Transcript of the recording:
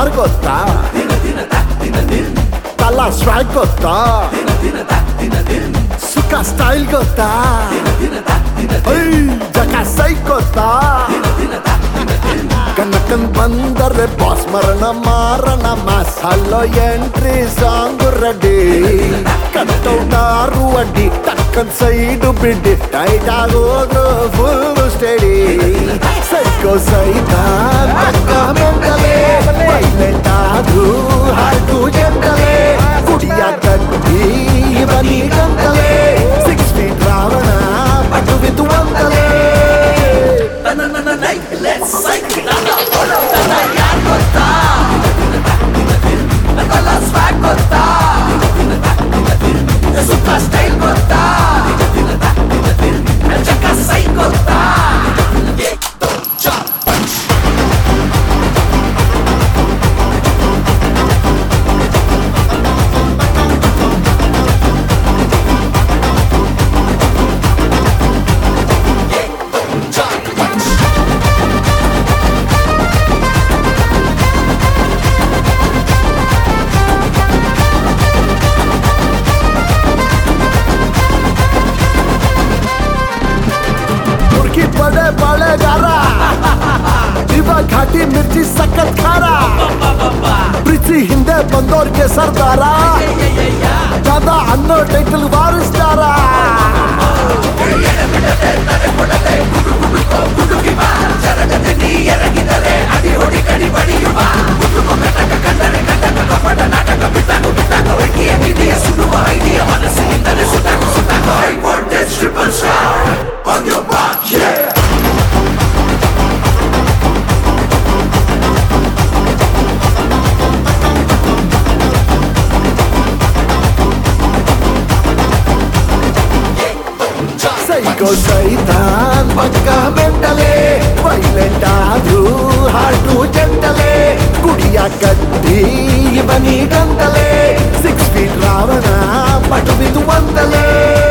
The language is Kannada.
ಸ್ಟಾರ್ ಗೊತ್ತಾ ತಲಾ ಸ್ವಾಗ್ ಗೊತ್ತಾ ಸುಖ ಸ್ಟೈಲ್ ಗೊತ್ತಾ ಜಗ ಸೈ ಗೊತ್ತಾ ಕನಕನ್ ಬಂದರೆ ಬಾಸ್ ಮರಣ ಮಾರಣ ಮಸಾಲೋ ಎಂಟ್ರಿ ಸಾಂಗ್ ರೆಡಿ ಕಟ್ಟೌಟಾರು ಅಡ್ಡಿ ಟಕ್ಕನ್ ಸೈಡು ಬಿಡ್ಡಿ ಟೈಟ್ ಆಗೋದ್ರು ಫುಲ್ ಸ್ಟಡಿ ಸೈಕೋ ಸೈತಾನ್ ಪಕ್ಕ ಮೆಂಟಲೇ ವೈಲೆಂಟ್ ಆದ್ರೂ ಹಾರ್ಟು ಜಂಟಲೇ ಕುಡಿಯ ಕಟ್ಟಿ ಬನ್ನಿ ಗಂಟಲೇ 6 feet ರಾವಣ ಪಟ್ಟು ಬಿದ್ದು ಅಂತಲೇ Let's psych it out. ಯಾರ್ ಗೊತ್ತಾ ನಕಲ ಸ್ವಾಗ್ ಗೊತ್ತಾ ಸುಖ ಸ್ಟೈಲ್ ಗೊತ್ತಾ ಜಗ ಸೈ ಗೊತ್ತಾ बड़े बड़ेगारा दिवा घाटी मिर्ची सखत खारा प्रीति हिंदे बंदोर के सरदारा दादा अन्नो टाइटल वारिस्तारा Triple star on your mark, yeah. Psycho ಸೈತಾನ್ ಪಕ್ಕ ಮೆಂಟಲೇ ವೈಲೆಂಟ್ ಆದ್ರೂ ಹಾರ್ಟು ಜಂಟಲೇ ಕುಡಿಯ ಕಟ್ಟಿ ಬನ್ನಿ ಗಂಟಲೇ 6 feet ರಾವಣ ಪಟು ಬಿದ್ದು ಅಂತಲೇ